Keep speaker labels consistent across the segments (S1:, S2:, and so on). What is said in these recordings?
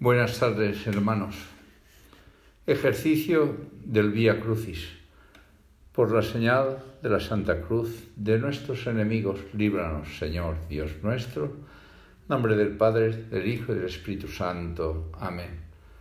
S1: Buenas tardes, hermanos. Ejercicio del Vía Crucis. Por la señal de la Santa Cruz de nuestros enemigos, líbranos, Señor Dios nuestro. En nombre del Padre, del Hijo y del Espíritu Santo. Amén.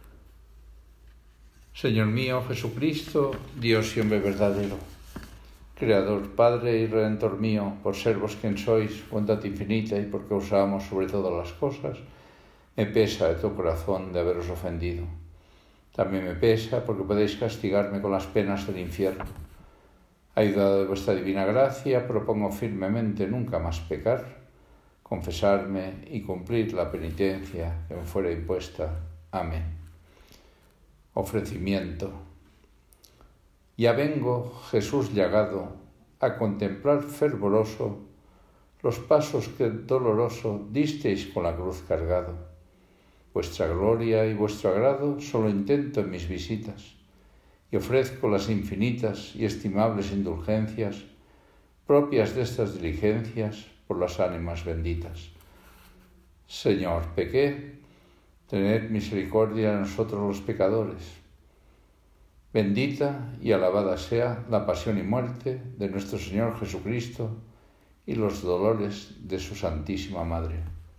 S1: Señor mío, Jesucristo, Dios y hombre verdadero, Creador, Padre y Redentor mío, por ser vos quien sois, bondad infinita, y porque os amo sobre todas las cosas, me pesa de tu corazón de haberos ofendido. También me pesa porque podéis castigarme con las penas del infierno. Ayudado de vuestra divina gracia, propongo firmemente nunca más pecar, confesarme y cumplir la penitencia que me fuera impuesta. Amén. Ofrecimiento. Ya vengo, Jesús llagado, a contemplar fervoroso los pasos que doloroso disteis con la cruz cargado. Vuestra gloria y vuestro agrado solo intento en mis visitas, y ofrezco las infinitas y estimables indulgencias propias de estas diligencias por las ánimas benditas. Señor, pequé, tened misericordia de nosotros los pecadores. Bendita y alabada sea la pasión y muerte de nuestro Señor Jesucristo y los dolores de su Santísima Madre.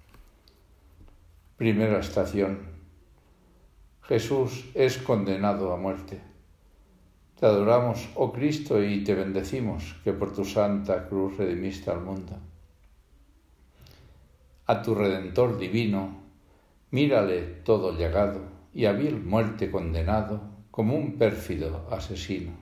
S1: Primera estación. Jesús es condenado a muerte. Te adoramos, oh Cristo, y te bendecimos, que por tu santa cruz redimiste al mundo. A tu Redentor divino, mírale todo llagado y a vil muerte condenado como un pérfido asesino.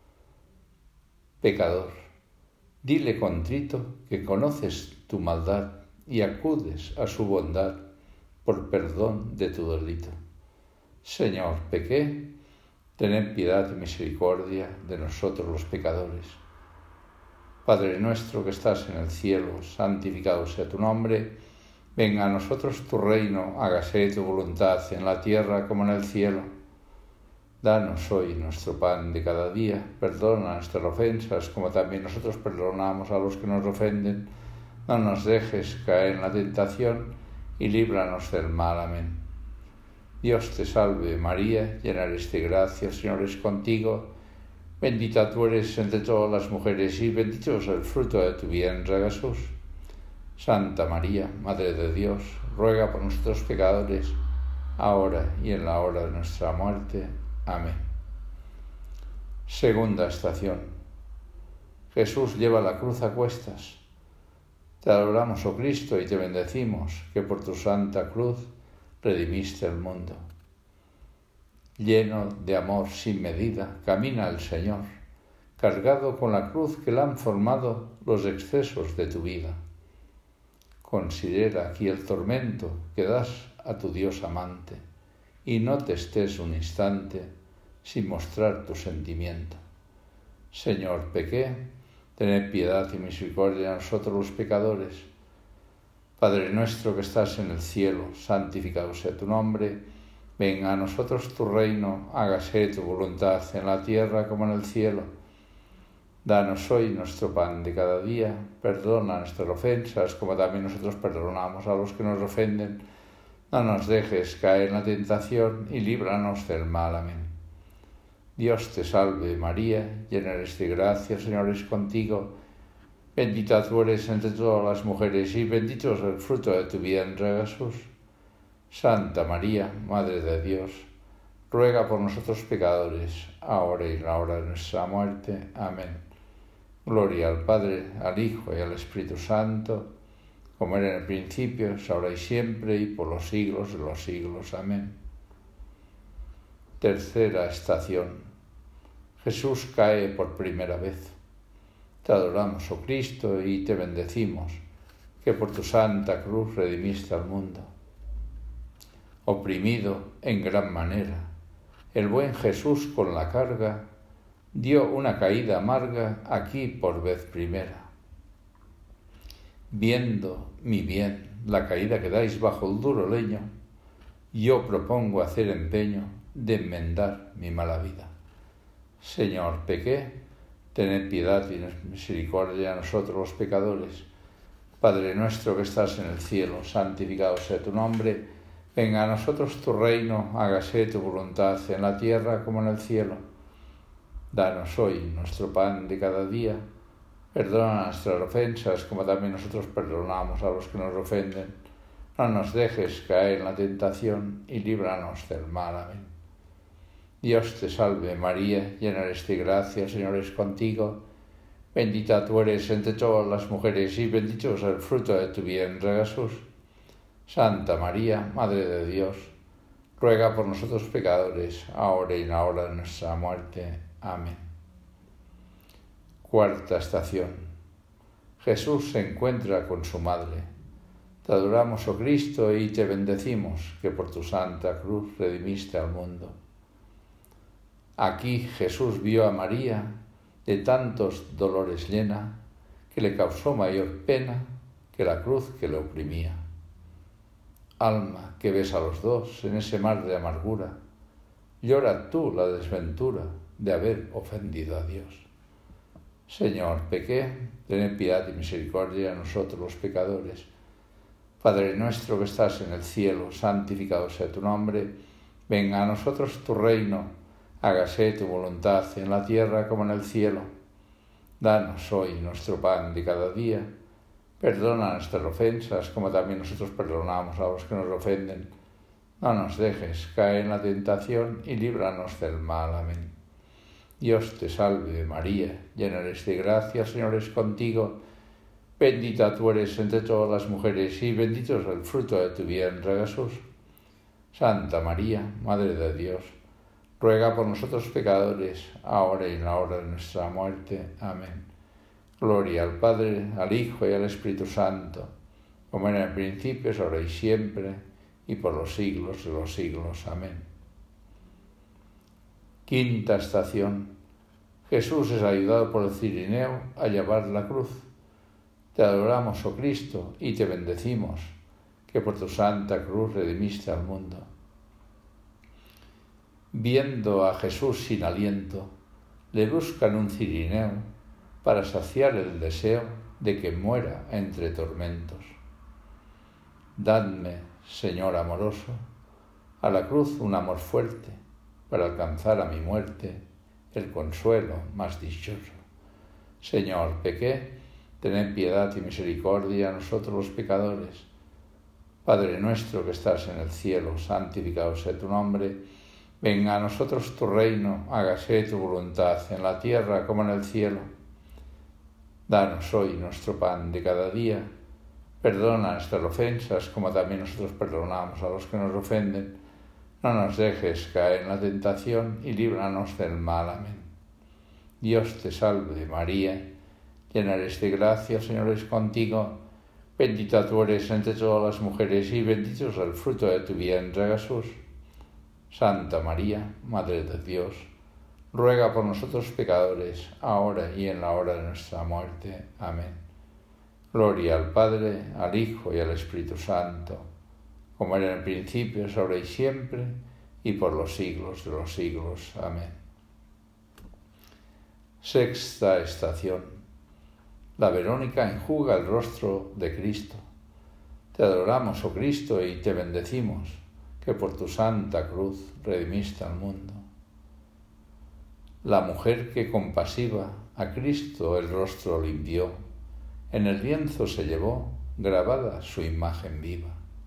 S1: Pecador, dile contrito que conoces tu maldad y acudes a su bondad por perdón de tu delito. Señor, pequé, tened piedad y misericordia de nosotros los pecadores. Padre nuestro que estás en el cielo, santificado sea tu nombre. Venga a nosotros tu reino, hágase tu voluntad en la tierra como en el cielo. Danos hoy nuestro pan de cada día, perdona nuestras ofensas como también nosotros perdonamos a los que nos ofenden. No nos dejes caer en la tentación y líbranos del mal. Amén. Dios te salve María, llena eres de gracia, el Señor es contigo. Bendita tú eres entre todas las mujeres y bendito es el fruto de tu vientre, Jesús. Santa María, Madre de Dios, ruega por nosotros pecadores, ahora y en la hora de nuestra muerte. Amén. Segunda estación. Jesús lleva la cruz a cuestas. Te adoramos, oh Cristo, y te bendecimos, que por tu santa cruz redimiste el mundo. Lleno de amor sin medida, camina el Señor, cargado con la cruz que le han formado los excesos de tu vida. Considera aquí el tormento que das a tu Dios amante, y no te estés un instante sin mostrar tu sentimiento. Señor, pequé, tened piedad y misericordia de nosotros los pecadores. Padre nuestro que estás en el cielo, santificado sea tu nombre. Venga a nosotros tu reino, hágase tu voluntad en la tierra como en el cielo. Danos hoy nuestro pan de cada día, perdona nuestras ofensas como también nosotros perdonamos a los que nos ofenden. No nos dejes caer en la tentación y líbranos del mal. Amén. Dios te salve María, llena eres de gracia, el Señor es contigo. Bendita tú eres entre todas las mujeres y bendito es el fruto de tu vientre, Jesús. Santa María, Madre de Dios, ruega por nosotros pecadores, ahora y en la hora de nuestra muerte. Amén. Gloria al Padre, al Hijo y al Espíritu Santo, como era en el principio, es ahora y siempre, y por los siglos de los siglos. Amén. Tercera estación. Jesús cae por primera vez. Te adoramos, oh Cristo, y te bendecimos, que por tu santa cruz redimiste al mundo. Oprimido en gran manera, el buen Jesús con la carga dio una caída amarga aquí por vez primera. Viendo mi bien, la caída que dais bajo el duro leño, yo propongo hacer empeño de enmendar mi mala vida. Señor, pequé, tened piedad y misericordia a nosotros los pecadores. Padre nuestro que estás en el cielo, santificado sea tu nombre. Venga a nosotros tu reino, hágase tu voluntad en la tierra como en el cielo. Danos hoy nuestro pan de cada día. Perdona nuestras ofensas, como también nosotros perdonamos a los que nos ofenden. No nos dejes caer en la tentación y líbranos del mal. Amén. Dios te salve María, llena eres de gracia, el Señor es contigo. Bendita tú eres entre todas las mujeres y bendito es el fruto de tu vientre, Jesús. Santa María, Madre de Dios, ruega por nosotros pecadores, ahora y en la hora de nuestra muerte. Amén. Cuarta estación. Jesús se encuentra con su madre. Te adoramos, oh Cristo, y te bendecimos, que por tu santa cruz redimiste al mundo. Aquí Jesús vio a María, de tantos dolores llena, que le causó mayor pena que la cruz que le oprimía. Alma que ves a los dos en ese mar de amargura, llora tú la desventura de haber ofendido a Dios. Señor, pequé, ten piedad y misericordia de nosotros los pecadores. Padre nuestro que estás en el cielo, santificado sea tu nombre. Venga a nosotros tu reino, hágase tu voluntad en la tierra como en el cielo. Danos hoy nuestro pan de cada día. Perdona nuestras ofensas, como también nosotros perdonamos a los que nos ofenden. No nos dejes caer en la tentación y líbranos del mal. Amén. Dios te salve María, llena eres de gracia, el Señor es contigo. Bendita tú eres entre todas las mujeres y bendito es el fruto de tu vientre, Jesús. Santa María, Madre de Dios, ruega por nosotros pecadores, ahora y en la hora de nuestra muerte. Amén. Gloria al Padre, al Hijo y al Espíritu Santo, como era en el principio, es ahora y siempre, y por los siglos de los siglos. Amén. Quinta estación. Jesús es ayudado por el cirineo a llevar la cruz. Te adoramos, oh Cristo, y te bendecimos, que por tu santa cruz redimiste al mundo. Viendo a Jesús sin aliento, le buscan un cirineo para saciar el deseo de que muera entre tormentos. Dadme, Señor amoroso, a la cruz un amor fuerte, para alcanzar a mi muerte el consuelo más dichoso. Señor, pequé, tened piedad y misericordia a nosotros los pecadores. Padre nuestro que estás en el cielo, santificado sea tu nombre. Venga a nosotros tu reino, hágase tu voluntad en la tierra como en el cielo. Danos hoy nuestro pan de cada día. Perdona nuestras ofensas, como también nosotros perdonamos a los que nos ofenden. No nos dejes caer en la tentación y líbranos del mal. Amén. Dios te salve, María, llena eres de gracia, el Señor es contigo. Bendita tú eres entre todas las mujeres y bendito es el fruto de tu vientre, Jesús. Santa María, Madre de Dios, ruega por nosotros pecadores, ahora y en la hora de nuestra muerte. Amén. Gloria al Padre, al Hijo y al Espíritu Santo, como era en el principio, es ahora y siempre, y por los siglos de los siglos. Amén. Sexta estación. La Verónica enjuga el rostro de Cristo. Te adoramos, oh Cristo, y te bendecimos, que por tu santa cruz redimiste al mundo. La mujer que compasiva a Cristo el rostro limpió, en el lienzo se llevó grabada su imagen viva.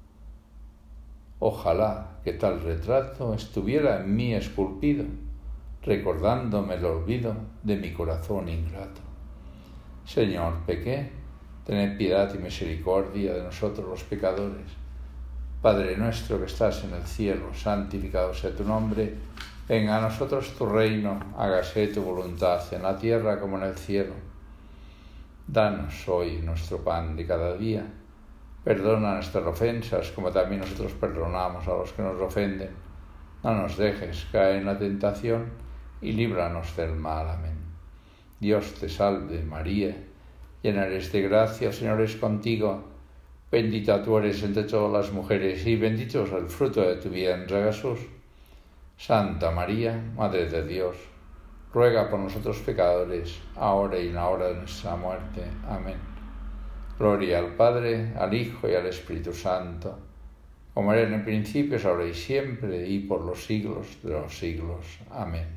S1: Ojalá que tal retrato estuviera en mí esculpido, recordándome el olvido de mi corazón ingrato. Señor, pequé, tened piedad y misericordia de nosotros los pecadores. Padre nuestro que estás en el cielo, santificado sea tu nombre. Venga a nosotros tu reino, hágase tu voluntad en la tierra como en el cielo. Danos hoy nuestro pan de cada día. Perdona nuestras ofensas, como también nosotros perdonamos a los que nos ofenden. No nos dejes caer en la tentación y líbranos del mal. Amén. Dios te salve, María, llena eres de gracia, el Señor es contigo. Bendita tú eres entre todas las mujeres y bendito es el fruto de tu vientre, Jesús. Santa María, Madre de Dios, ruega por nosotros pecadores, ahora y en la hora de nuestra muerte. Amén. Gloria al Padre, al Hijo y al Espíritu Santo, como era en el principio, es ahora y siempre, y por los siglos de los siglos. Amén.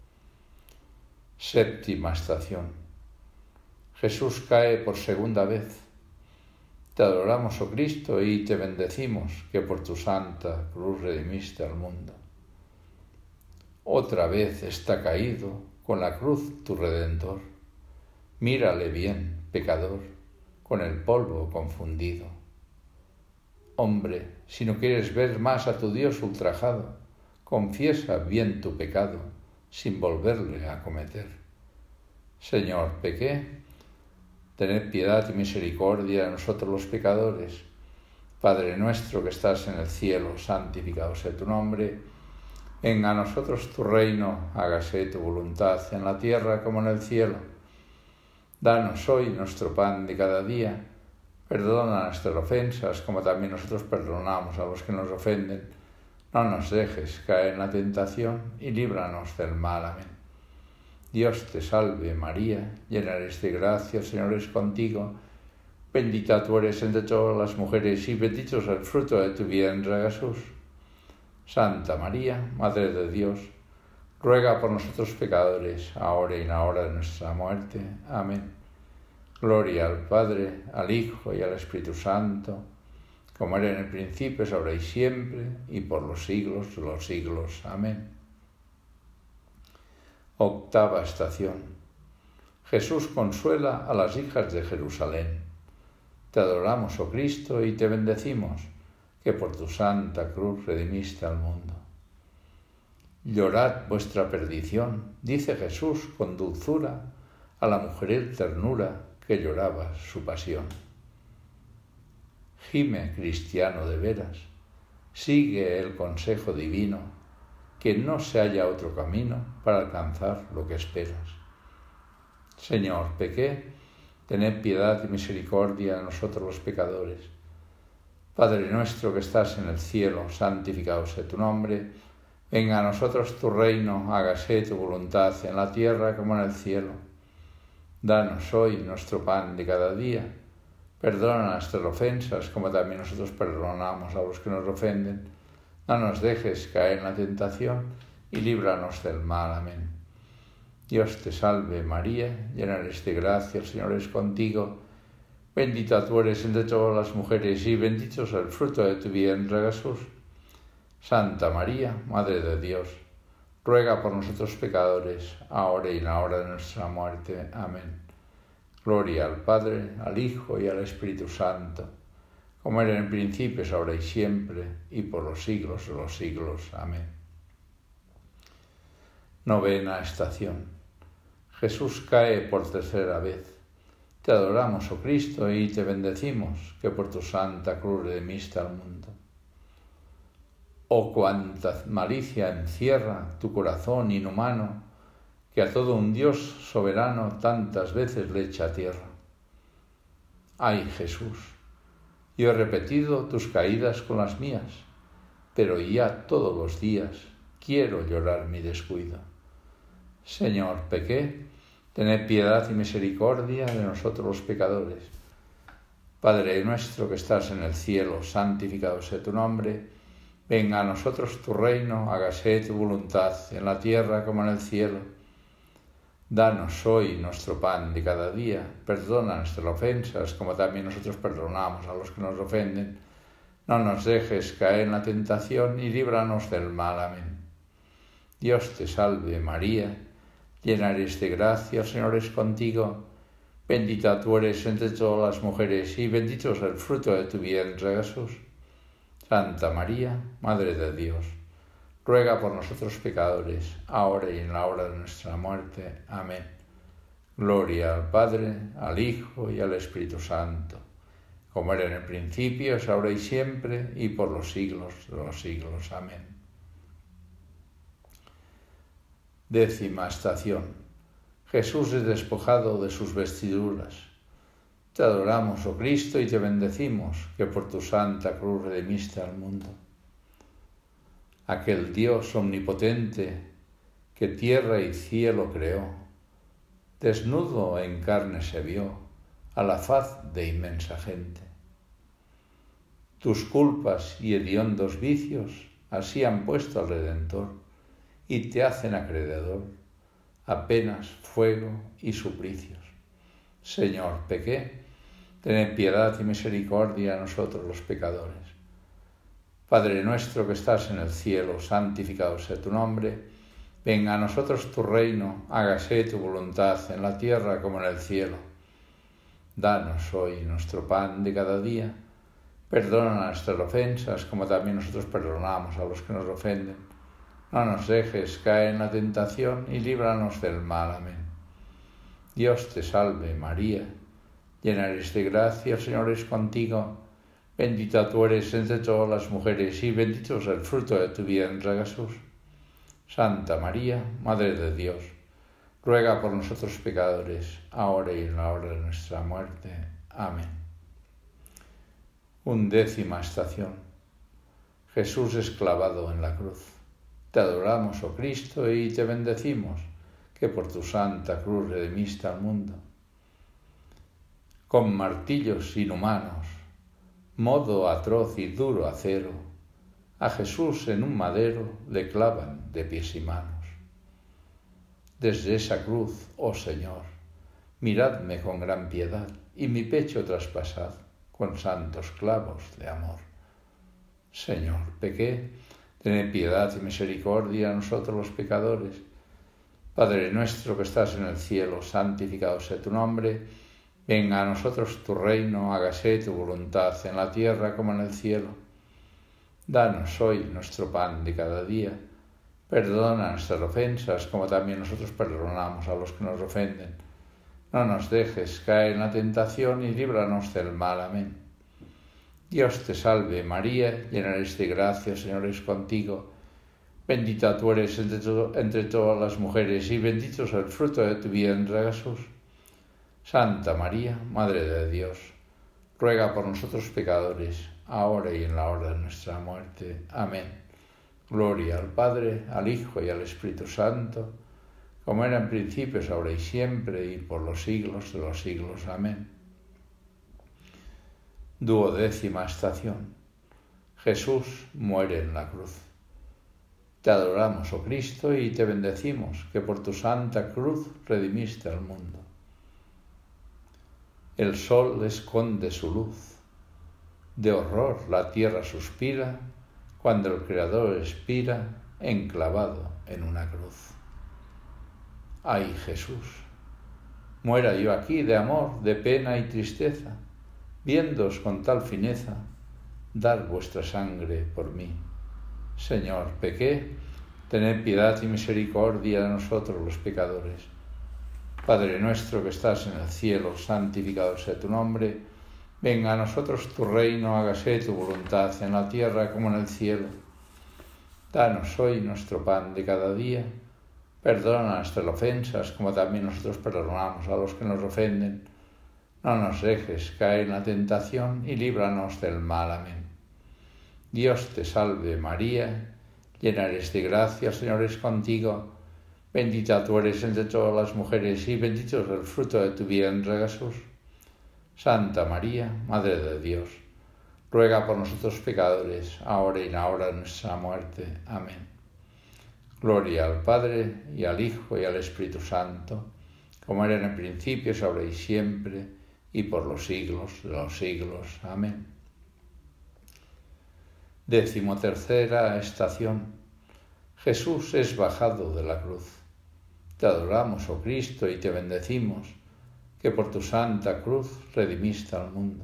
S1: Séptima estación. Jesús cae por segunda vez. Te adoramos, oh Cristo, y te bendecimos, que por tu santa cruz redimiste al mundo. Otra vez está caído con la cruz tu Redentor. Mírale bien, pecador, con el polvo confundido. Hombre, si no quieres ver más a tu Dios ultrajado, confiesa bien tu pecado, sin volverle a cometer. Señor, pequé, tened piedad y misericordia de nosotros los pecadores. Padre nuestro que estás en el cielo, santificado sea tu nombre. Venga a nosotros tu reino, hágase tu voluntad en la tierra como en el cielo. Danos hoy nuestro pan de cada día. Perdona nuestras ofensas, como también nosotros perdonamos a los que nos ofenden. No nos dejes caer en la tentación y líbranos del mal. Amén. Dios te salve, María, llena eres de gracia, el Señor es contigo. Bendita tú eres entre todas las mujeres y bendito es el fruto de tu vientre, Jesús. Santa María, Madre de Dios, ruega por nosotros pecadores, ahora y en la hora de nuestra muerte. Amén. Gloria al Padre, al Hijo y al Espíritu Santo, como era en el principio, es ahora y siempre, y por los siglos de los siglos. Amén. Octava estación. Jesús consuela a las hijas de Jerusalén. Te adoramos, oh Cristo, y te bendecimos, que por tu santa cruz redimiste al mundo. Llorad vuestra perdición, dice Jesús con dulzura a la mujeril ternura que lloraba su pasión. Gime, cristiano de veras, sigue el consejo divino, que no se haya otro camino para alcanzar lo que esperas. Señor, pequé, tened piedad y misericordia de nosotros los pecadores. Padre nuestro que estás en el cielo, santificado sea tu nombre. Venga a nosotros tu reino, hágase tu voluntad en la tierra como en el cielo. Danos hoy nuestro pan de cada día. Perdona nuestras ofensas, como también nosotros perdonamos a los que nos ofenden. No nos dejes caer en la tentación y líbranos del mal. Amén. Dios te salve, María, llena eres de gracia, el Señor es contigo. Bendita tú eres entre todas las mujeres y bendito es el fruto de tu vientre, Jesús. Santa María, Madre de Dios, ruega por nosotros pecadores, ahora y en la hora de nuestra muerte. Amén. Gloria al Padre, al Hijo y al Espíritu Santo, como era en el principio, es ahora y siempre, y por los siglos de los siglos. Amén. Novena estación. Jesús cae por tercera vez. Te adoramos, oh Cristo, y te bendecimos, que por tu santa cruz redimiste al mundo. Oh, cuánta malicia encierra tu corazón inhumano, que a todo un Dios soberano tantas veces le echa a tierra. Ay, Jesús, yo he repetido tus caídas con las mías, pero ya todos los días quiero llorar mi descuido. Señor, pequé, tened piedad y misericordia de nosotros los pecadores. Padre nuestro que estás en el cielo, santificado sea tu nombre. Venga a nosotros tu reino, hágase tu voluntad en la tierra como en el cielo. Danos hoy nuestro pan de cada día. Perdona nuestras ofensas, como también nosotros perdonamos a los que nos ofenden. No nos dejes caer en la tentación y líbranos del mal. Amén. Dios te salve, María, llena eres de gracia, el Señor es contigo. Bendita tú eres entre todas las mujeres y bendito es el fruto de tu vientre, Jesús. Santa María, Madre de Dios, ruega por nosotros pecadores, ahora y en la hora de nuestra muerte. Amén. Gloria al Padre, al Hijo y al Espíritu Santo, como era en el principio, es ahora y siempre, y por los siglos de los siglos. Amén. Décima estación. Jesús es despojado de sus vestiduras. Te adoramos, oh Cristo, y te bendecimos, que por tu santa cruz redimiste al mundo. Aquel Dios omnipotente que tierra y cielo creó, desnudo en carne se vio a la faz de inmensa gente. Tus culpas y hediondos vicios así han puesto al Redentor y te hacen acreedor a penas, fuego y suplicios. Señor, pequé, tened piedad y misericordia a nosotros los pecadores. Padre nuestro que estás en el cielo, santificado sea tu nombre. Venga a nosotros tu reino, hágase tu voluntad en la tierra como en el cielo. Danos hoy nuestro pan de cada día. Perdona nuestras ofensas, como también nosotros perdonamos a los que nos ofenden. No nos dejes caer en la tentación y líbranos del mal. Amén. Dios te salve, María, llena eres de gracia, el Señor es contigo. Bendita tú eres entre todas las mujeres y bendito es el fruto de tu vientre, Jesús. Santa María, Madre de Dios, ruega por nosotros pecadores, ahora y en la hora de nuestra muerte. Amén. 11ª estación. Jesús es clavado en la cruz. Te adoramos, oh Cristo, y te bendecimos, que por tu santa cruz redimiste al mundo. Con martillos inhumanos, modo atroz y duro acero, a Jesús en un madero le clavan de pies y manos. Desde esa cruz, oh Señor, miradme con gran piedad y mi pecho traspasad con santos clavos de amor. Señor, pequé, tened piedad y misericordia a nosotros los pecadores. Padre nuestro que estás en el cielo, santificado sea tu nombre. Venga a nosotros tu reino, hágase tu voluntad en la tierra como en el cielo. Danos hoy nuestro pan de cada día. Perdona nuestras ofensas, como también nosotros perdonamos a los que nos ofenden. No nos dejes caer en la tentación y líbranos del mal. Amén. Dios te salve, María, llena eres de gracia, el Señor es contigo. Bendita tú eres entre todas las mujeres y bendito es el fruto de tu vientre, Jesús. Santa María, Madre de Dios, ruega por nosotros pecadores, ahora y en la hora de nuestra muerte. Amén. Gloria al Padre, al Hijo y al Espíritu Santo, como era en principio, es ahora y siempre, y por los siglos de los siglos. Amén. 12ª estación. Jesús muere en la cruz. Te adoramos, oh Cristo, y te bendecimos, que por tu santa cruz redimiste al mundo. El sol esconde su luz. De horror la tierra suspira cuando el Creador expira enclavado en una cruz. ¡Ay, Jesús! Muera yo aquí de amor, de pena y tristeza, viéndoos con tal fineza dar vuestra sangre por mí. Señor, pequé, tened piedad y misericordia de nosotros los pecadores. Padre nuestro que estás en el cielo, santificado sea tu nombre. Venga a nosotros tu reino, hágase tu voluntad en la tierra como en el cielo. Danos hoy nuestro pan de cada día. Perdona nuestras ofensas, como también nosotros perdonamos a los que nos ofenden. No nos dejes caer en la tentación y líbranos del mal. Amén. Dios te salve, María, llena eres de gracia, el Señor es contigo. Bendita tú eres entre todas las mujeres y bendito es el fruto de tu vientre, Jesús. Santa María, Madre de Dios, ruega por nosotros pecadores, ahora y en la hora de nuestra muerte. Amén. Gloria al Padre, y al Hijo, y al Espíritu Santo, como era en el principio, es ahora y siempre, y por los siglos de los siglos. Amén. 13ª estación. Jesús es bajado de la cruz. Te adoramos, oh Cristo, y te bendecimos, que por tu santa cruz redimiste al mundo.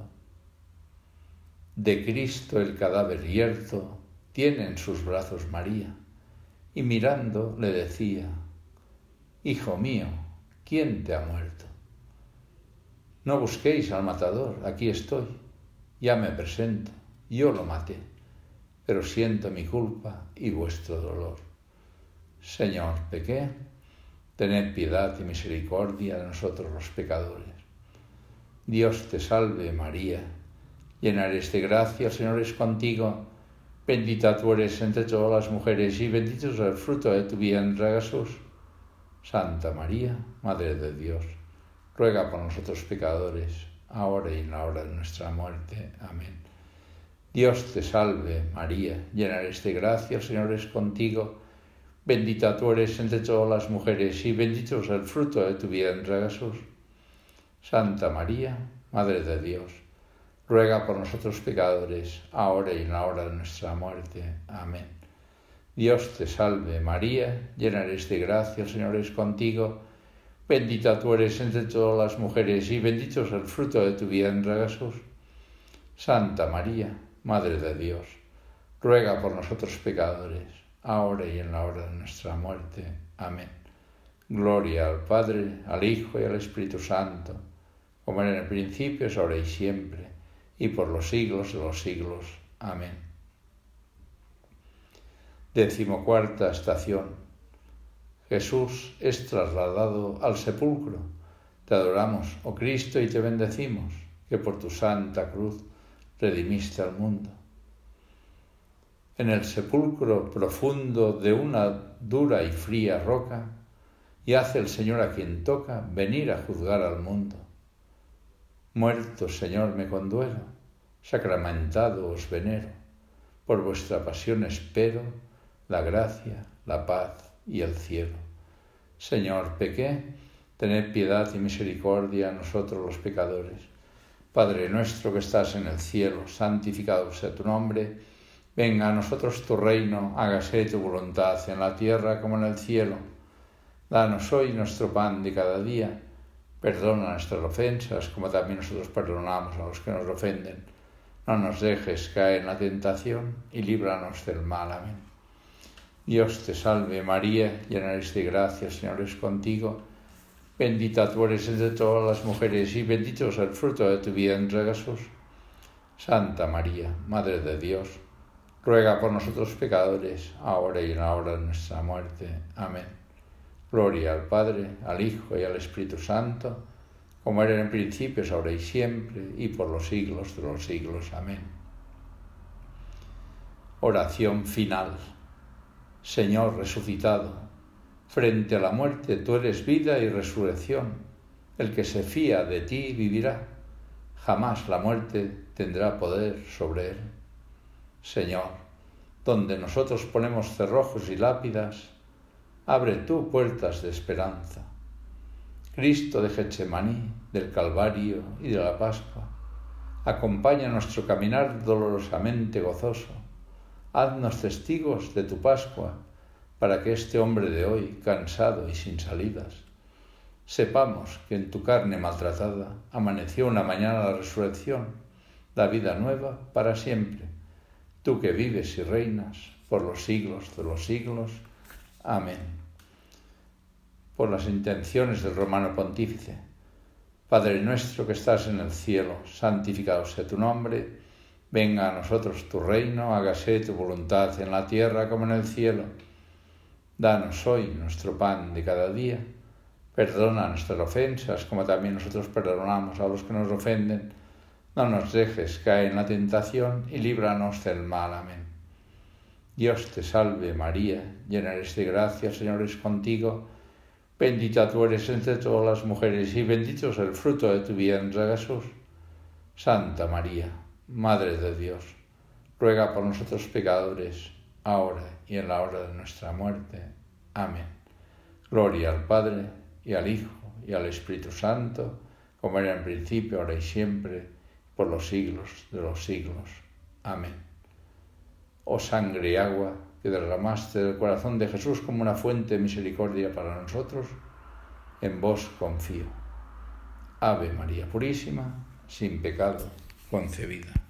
S1: De Cristo el cadáver yerto tiene en sus brazos María, y mirando le decía: Hijo mío, ¿quién te ha muerto? No busquéis al matador, aquí estoy, ya me presento, yo lo maté, pero siento mi culpa y vuestro dolor. Señor, pequé, tened piedad y misericordia de nosotros los pecadores. Dios te salve, María, llena eres de gracia, el Señor es contigo. Bendita tú eres entre todas las mujeres y bendito es el fruto de tu vientre, Jesús. Santa María, Madre de Dios, ruega por nosotros pecadores, ahora y en la hora de nuestra muerte. Amén. Dios te salve, María, llena eres de gracia, el Señor es contigo. Bendita tú eres entre todas las mujeres y bendito es el fruto de tu vientre, Jesús. Santa María, Madre de Dios, ruega por nosotros pecadores, ahora y en la hora de nuestra muerte. Amén. Dios te salve, María, llena eres de gracia, el Señor es contigo. Bendita tú eres entre todas las mujeres y bendito es el fruto de tu vientre, Jesús. Santa María, Madre de Dios, ruega por nosotros pecadores, ahora y en la hora de nuestra muerte. Amén. Gloria al Padre, al Hijo y al Espíritu Santo, como era en el principio, es ahora y siempre, y por los siglos de los siglos. Amén. 14ª estación. Jesús es trasladado al sepulcro. Te adoramos, oh Cristo, y te bendecimos, que por tu santa cruz redimiste al mundo. En el sepulcro profundo de una dura y fría roca, y hace el Señor a quien toca venir a juzgar al mundo. Muerto, Señor, me conduelo, sacramentado os venero, por vuestra pasión espero la gracia, la paz y el cielo. Señor, pequé, tened piedad y misericordia a nosotros los pecadores. Padre nuestro que estás en el cielo, santificado sea tu nombre. Venga a nosotros tu reino, hágase tu voluntad en la tierra como en el cielo. Danos hoy nuestro pan de cada día. Perdona nuestras ofensas, como también nosotros perdonamos a los que nos ofenden. No nos dejes caer en la tentación y líbranos del mal. Amén. Dios te salve, María, llena eres de gracia, el Señor es contigo. Bendita tú eres entre todas las mujeres y bendito es el fruto de tu vientre, Jesús. Santa María, Madre de Dios, ruega por nosotros pecadores, ahora y en la hora de nuestra muerte. Amén. Gloria al Padre, al Hijo y al Espíritu Santo, como era en el principio, es ahora y siempre, y por los siglos de los siglos. Amén. Oración final. Señor resucitado, frente a la muerte tú eres vida y resurrección. El que se fía de ti vivirá. Jamás la muerte tendrá poder sobre él. Señor, donde nosotros ponemos cerrojos y lápidas, abre tú puertas de esperanza. Cristo de Getsemaní, del Calvario y de la Pascua, acompaña nuestro caminar dolorosamente gozoso. Haznos testigos de tu Pascua, para que este hombre de hoy, cansado y sin salidas, sepamos que en tu carne maltratada amaneció una mañana la resurrección, la vida nueva para siempre. Tú que vives y reinas por los siglos de los siglos. Amén. Por las intenciones del Romano Pontífice. Padre nuestro que estás en el cielo, santificado sea tu nombre. Venga a nosotros tu reino, hágase tu voluntad en la tierra como en el cielo. Danos hoy nuestro pan de cada día. Perdona nuestras ofensas, como también nosotros perdonamos a los que nos ofenden. No nos dejes caer en la tentación y líbranos del mal. Amén. Dios te salve, María, llena eres de gracia, el Señor es contigo. Bendita tú eres entre todas las mujeres y bendito es el fruto de tu vientre, Jesús. Santa María, Madre de Dios, ruega por nosotros pecadores, ahora y en la hora de nuestra muerte. Amén. Gloria al Padre, y al Hijo, y al Espíritu Santo, como era en principio, ahora y siempre, por los siglos de los siglos. Amén. Oh sangre y agua que derramaste del corazón de Jesús como una fuente de misericordia para nosotros, en vos confío. Ave María Purísima, sin pecado concebida.